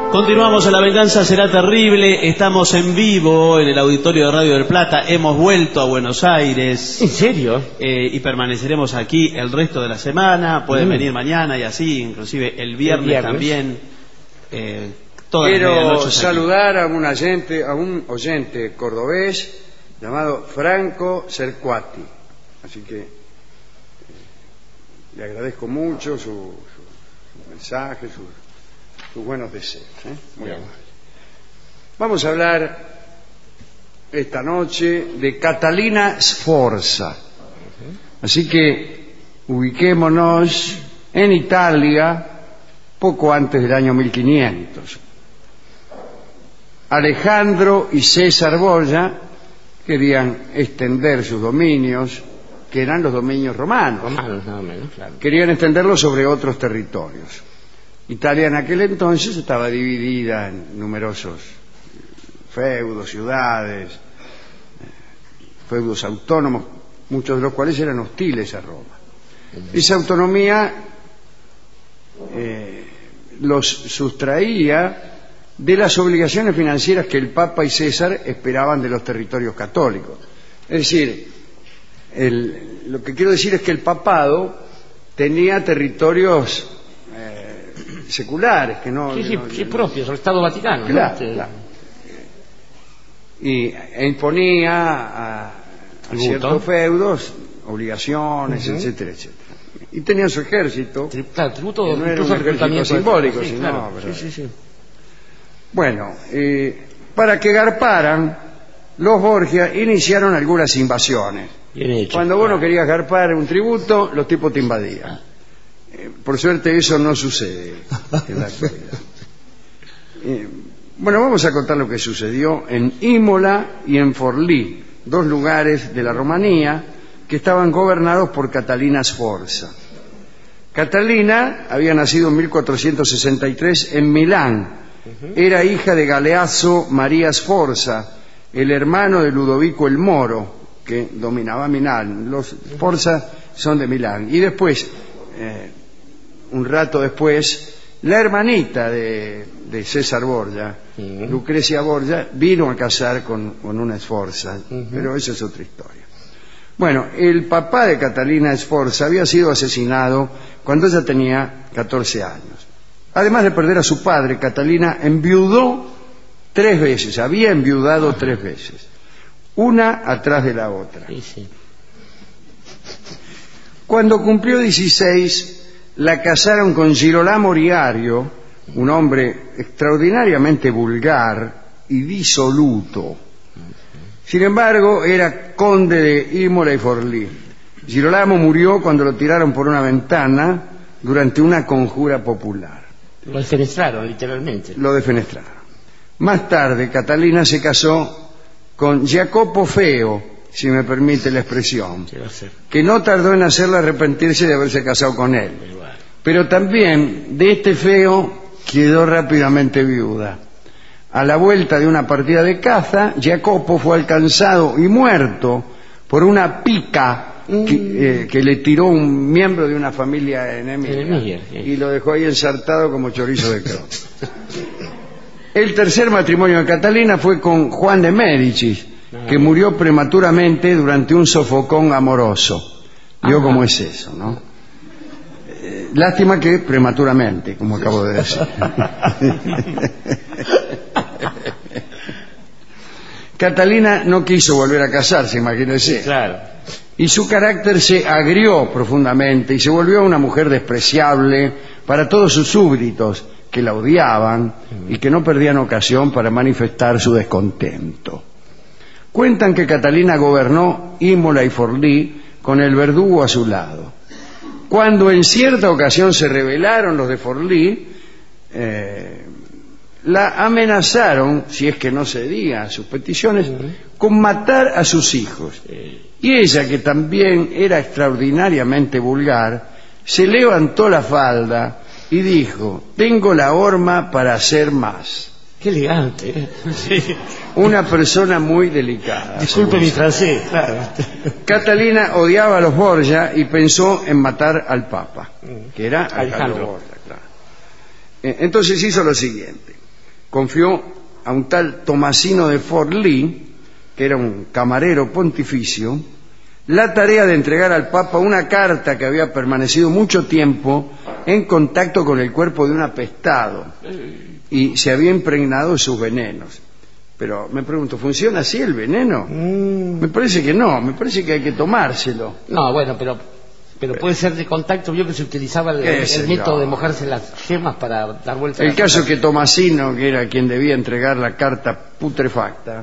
Continuamos en La Venganza Será Terrible. Estamos en vivo en el auditorio de Radio del Plata. Hemos vuelto a Buenos Aires. ¿En serio? Y permaneceremos aquí el resto de la semana. Pueden venir mañana y así, inclusive el viernes también. Quiero saludar a un oyente cordobés llamado Franco Cercuati. Así que le agradezco mucho su mensaje, sus buenos deseos. Muy amable. Vamos a hablar esta noche de Catalina Sforza. Así que ubiquémonos en Italia poco antes del año 1500. Alejandro y César Borgia querían extender sus dominios, que eran los dominios romanos. Nada menos, claro. Querían extenderlos sobre otros territorios. Italia en aquel entonces estaba dividida en numerosos feudos, ciudades, feudos autónomos, muchos de los cuales eran hostiles a Roma. Esa autonomía los sustraía de las obligaciones financieras que el Papa y César esperaban de los territorios católicos. Es decir, lo que quiero decir es que el papado tenía territorios seculares que sí, propios, el Estado Vaticano. Claro, ¿no? Claro. E imponía a ciertos feudos obligaciones, etcétera, etcétera. Y tenía su ejército. Claro, tributo, que no era un ejército simbólico, sí, sino... claro. ¿verdad? Sí. Bueno, para que garparan, los Borgia iniciaron algunas invasiones. Bien hecho. Cuando vos no querías garpar un tributo, los tipos te invadían. Por suerte eso no sucede en la actualidad. Bueno, vamos a contar lo que sucedió en Imola y en Forlì, dos lugares de la Romanía que estaban gobernados por Catalina Sforza. Catalina había nacido en 1463 en Milán. Era hija de Galeazzo María Sforza, el hermano de Ludovico el Moro, que dominaba Milán. Los Sforza son de Milán. Y después, un rato después, la hermanita de César Borgia, Lucrecia Borgia, vino a casar con una Sforza, pero esa es otra historia. Bueno, el papá de Catalina Sforza había sido asesinado cuando ella tenía 14 años. Además de perder a su padre, Catalina enviudó 3 veces, había enviudado 3 veces, una atrás de la otra. Sí. Cuando cumplió 16, la casaron con Girolamo Riario, un hombre extraordinariamente vulgar y disoluto. Sin embargo, era conde de Imola y Forlì. Girolamo murió cuando lo tiraron por una ventana durante una conjura popular. Lo defenestraron, literalmente. Lo defenestraron. Más tarde, Catalina se casó con Jacopo Feo, si me permite la expresión, que no tardó en hacerla arrepentirse de haberse casado con él. Pero también de este Feo quedó rápidamente viuda. A la vuelta de una partida de caza, Jacopo fue alcanzado y muerto por una pica que le tiró un miembro de una familia enemiga y lo dejó ahí ensartado como chorizo de croc. El tercer matrimonio de Catalina fue con Juan de Médicis, que murió prematuramente durante un sofocón amoroso. ¿Vio cómo es eso, no? Lástima que prematuramente, como acabo de decir. Catalina no quiso volver a casarse, imagínese. Sí, claro. Y su carácter se agrió profundamente y se volvió una mujer despreciable para todos sus súbditos, que la odiaban y que no perdían ocasión para manifestar su descontento. Cuentan que Catalina gobernó Imola y Forlì con el verdugo a su lado. Cuando en cierta ocasión se rebelaron los de Forlì, la amenazaron, si es que no cedía a sus peticiones, con matar a sus hijos. Y ella, que también era extraordinariamente vulgar, se levantó la falda y dijo: tengo la horma para hacer más. Qué elegante. Sí. Una persona muy delicada. Disculpe mi francés, claro. Catalina odiaba a los Borgia y pensó en matar al Papa, que era Alejandro Borgia, claro. Entonces hizo lo siguiente: confió a un tal Tomasino de Forlì, que era un camarero pontificio, la tarea de entregar al Papa una carta que había permanecido mucho tiempo en contacto con el cuerpo de un apestado y se había impregnado de sus venenos. Pero me pregunto, ¿funciona así el veneno? Me parece que no, me parece que hay que tomárselo. No, bueno, pero puede ser de contacto. Vio que se utilizaba el método de mojarse las yemas para dar vuelta. El caso es que Tomasino, que era quien debía entregar la carta putrefacta,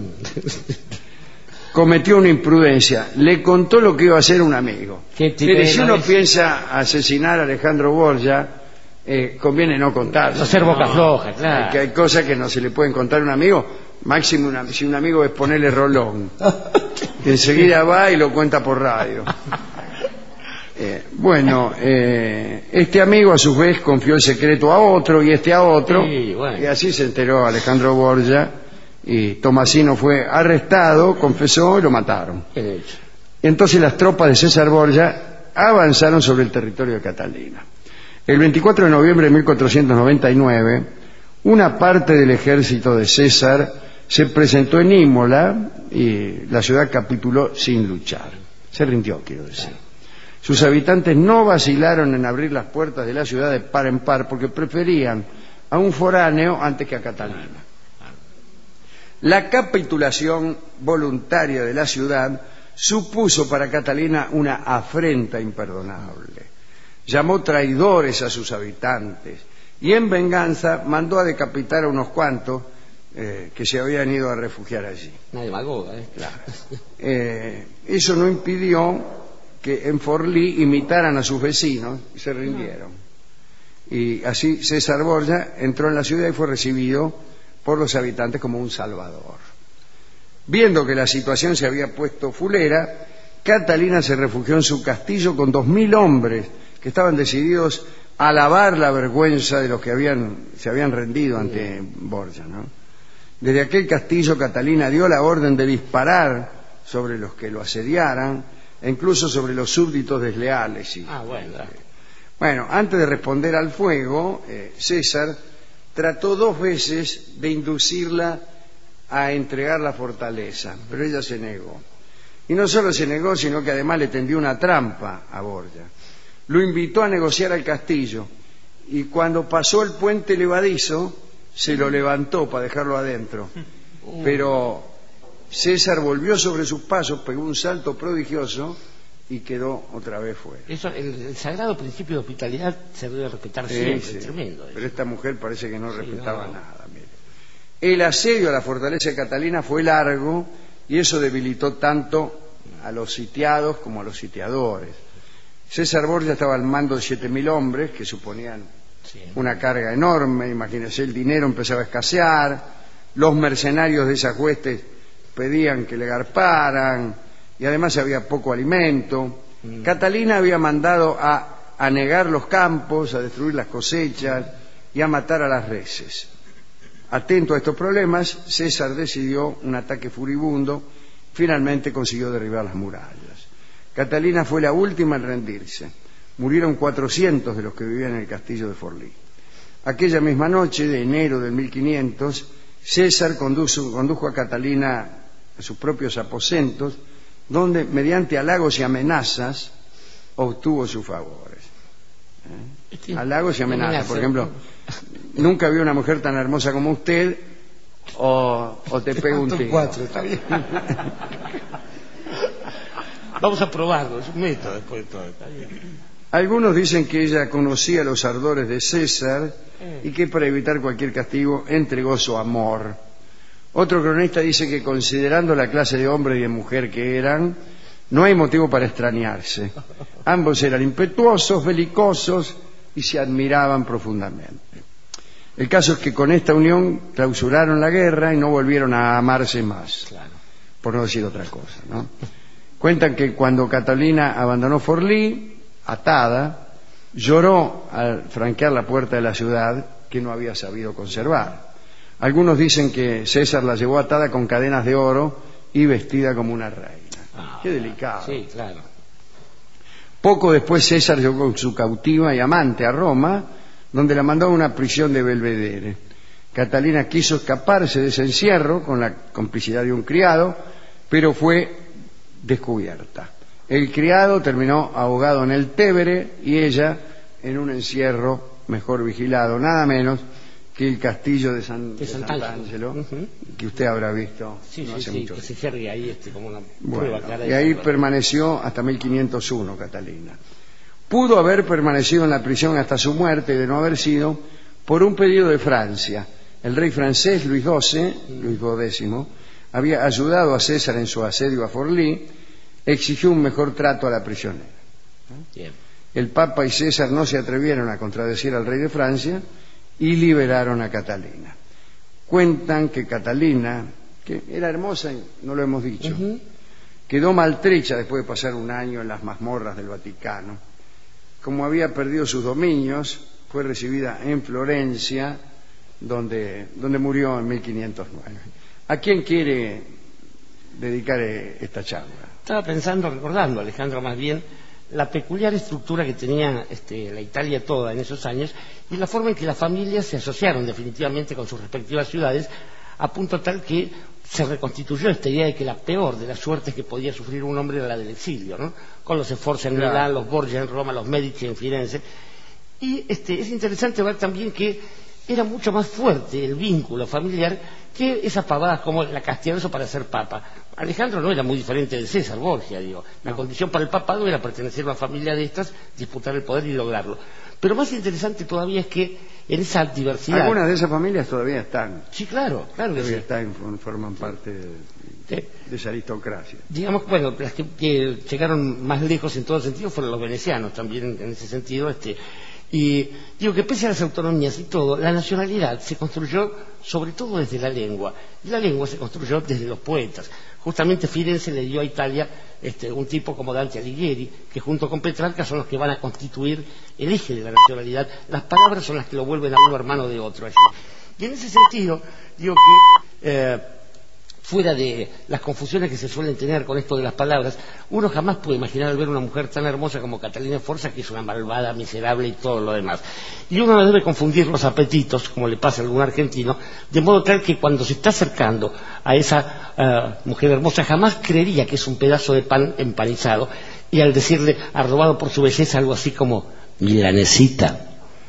cometió una imprudencia. Le contó lo que iba a hacer un amigo. Mire, si uno piensa asesinar a Alejandro Borgia, conviene no contarse. No ser boca floja, claro. Que hay cosas que no se le pueden contar a un amigo. Máximo si un amigo es ponerle rolón. Enseguida va y lo cuenta por radio. Este amigo a su vez confió el secreto a otro y este a otro, y así se enteró Alejandro Borgia, y Tomasino fue arrestado, confesó y lo mataron. Y entonces las tropas de César Borgia avanzaron sobre el territorio de Catalina. El 24 de noviembre de 1499, una parte del ejército de César se presentó en Imola y la ciudad capituló sin luchar. Se rindió, quiero decir. Sus habitantes no vacilaron en abrir las puertas de la ciudad de par en par porque preferían a un foráneo antes que a Catalina. La capitulación voluntaria de la ciudad supuso para Catalina una afrenta imperdonable. Llamó traidores a sus habitantes y en venganza mandó a decapitar a unos cuantos que se habían ido a refugiar allí. Una demagoga, Claro. Eso no impidió que en Forlì imitaran a sus vecinos y se rindieron. Y así César Borgia entró en la ciudad y fue recibido por los habitantes como un salvador. Viendo que la situación se había puesto fulera, Catalina se refugió en su castillo con 2000 hombres que estaban decididos a lavar la vergüenza de los que se habían rendido ante Borgia, ¿no? Desde aquel castillo Catalina dio la orden de disparar sobre los que lo asediaran e incluso sobre los súbditos desleales. Bueno, antes de responder al fuego, César trató 2 veces de inducirla a entregar la fortaleza, pero ella se negó. Y no solo se negó, sino que además le tendió una trampa a Borgia. Lo invitó a negociar al castillo y cuando pasó el puente levadizo se lo levantó para dejarlo adentro. Pero César volvió sobre sus pasos, pegó un salto prodigioso y quedó otra vez fuera. Eso, el sagrado principio de hospitalidad se debe respetar siempre, es tremendo. Pero esta mujer parece que no respetaba nada. Mire. El asedio a la fortaleza de Catalina fue largo y eso debilitó tanto a los sitiados como a los sitiadores. César Borgia estaba al mando de 7000 hombres que suponían una carga enorme. Imagínense, el dinero empezaba a escasear, los mercenarios de esas huestes pedían que le garparan y además había poco alimento. Catalina había mandado a anegar los campos, a destruir las cosechas y a matar a las reses. Atento a estos problemas, César decidió un ataque furibundo. Finalmente consiguió derribar las murallas. Catalina fue la última en rendirse. Murieron 400 de los que vivían en el castillo de Forlì. Aquella misma noche de enero del 1500, César condujo a Catalina a sus propios aposentos, donde mediante halagos y amenazas obtuvo sus favores. Halagos y amenazas. Por ejemplo, nunca vi una mujer tan hermosa como usted, o te pego un tiro. 4, está bien. Vamos a probarlo, es un método después de todo. Está bien. Algunos dicen que ella conocía los ardores de César y que para evitar cualquier castigo entregó su amor. Otro cronista dice que considerando la clase de hombre y de mujer que eran, no hay motivo para extrañarse. Ambos eran impetuosos, belicosos y se admiraban profundamente. El caso es que con esta unión clausuraron la guerra y no volvieron a amarse más, por no decir otra cosa, ¿no? Cuentan que cuando Catalina abandonó Forlì, atada, lloró al franquear la puerta de la ciudad que no había sabido conservar. Algunos dicen que César la llevó atada con cadenas de oro y vestida como una reina. Qué delicado. Sí, claro. Poco después César llegó con su cautiva y amante a Roma, donde la mandó a una prisión de Belvedere. Catalina quiso escaparse de ese encierro con la complicidad de un criado, pero fue descubierta. El criado terminó ahogado en el Tévere y ella en un encierro mejor vigilado, nada menos que el castillo de Sant'Angelo, que usted habrá visto no hace mucho que se tiempo. jergue ahí como una prueba clara. Y ahí permaneció hasta 1501 Catalina. Pudo haber permanecido en la prisión hasta su muerte, de no haber sido por un pedido de Francia. El rey francés Luis XII, había ayudado a César en su asedio a Forlì, exigió un mejor trato a la prisionera. Bien. El Papa y César no se atrevieron a contradecir al rey de Francia y liberaron a Catalina. Cuentan que Catalina, que era hermosa, no lo hemos dicho, quedó maltrecha después de pasar un año en las mazmorras del Vaticano. Como había perdido sus dominios, fue recibida en Florencia, donde murió en 1509. ¿A quién quiere dedicar esta charla? Estaba recordando, Alejandro, más bien, la peculiar estructura que tenía la Italia toda en esos años y la forma en que las familias se asociaron definitivamente con sus respectivas ciudades, a punto tal que se reconstituyó esta idea de que la peor de las suertes que podía sufrir un hombre era la del exilio, ¿no? Con los Sforza en Milán, los Borgia en Roma, los Medici en Firenze. Y es interesante ver también que era mucho más fuerte el vínculo familiar que esas pavadas como la Castianoso para ser papa. Alejandro no era muy diferente de César Borgia, digo. La condición para el papado era pertenecer a una familia de estas, disputar el poder y lograrlo. Pero más interesante todavía es que en esa diversidad... Algunas de esas familias todavía están. Sí, claro que todavía sí. Están, forman parte de esa aristocracia. Digamos, bueno, las que llegaron más lejos en todo sentido fueron los venecianos también en ese sentido. Y digo que pese a las autonomías y todo, la nacionalidad se construyó sobre todo desde la lengua. Y la lengua se construyó desde los poetas. Justamente Firenze le dio a Italia un tipo como Dante Alighieri, que junto con Petrarca son los que van a constituir el eje de la nacionalidad. Las palabras son las que lo vuelven a uno hermano de otro allí. Y en ese sentido, digo que... fuera de las confusiones que se suelen tener con esto de las palabras, uno jamás puede imaginar al ver una mujer tan hermosa como Catalina Sforza, que es una malvada, miserable y todo lo demás. Y uno no debe confundir los apetitos, como le pasa a algún argentino, de modo tal que cuando se está acercando a esa mujer hermosa, jamás creería que es un pedazo de pan empanizado, y al decirle, arrobado por su belleza, algo así como milanesita.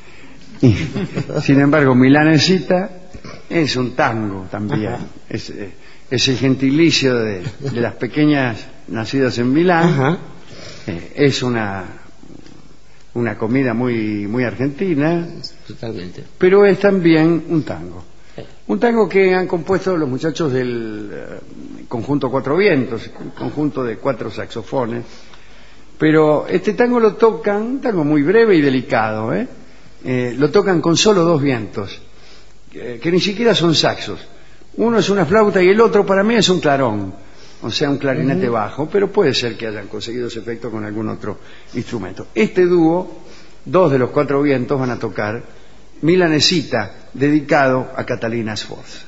Sin embargo, milanesita es un tango también. Es el gentilicio de las pequeñas nacidas en Milán. Es una comida muy argentina. Totalmente. Pero es también un tango. Un tango que han compuesto los muchachos del conjunto Cuatro Vientos, un conjunto de 4 saxofones. Pero este tango lo tocan, un tango muy breve y delicado, lo tocan con solo 2 vientos, que ni siquiera son saxos. Uno es una flauta y el otro para mí es un clarón, o sea, un clarinete bajo, pero puede ser que hayan conseguido ese efecto con algún otro instrumento. Este dúo, 2 de los 4 vientos, van a tocar Milanesita, dedicado a Catalina Sforza.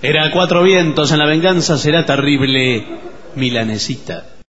Era Cuatro Vientos, en la venganza será terrible, milanesita.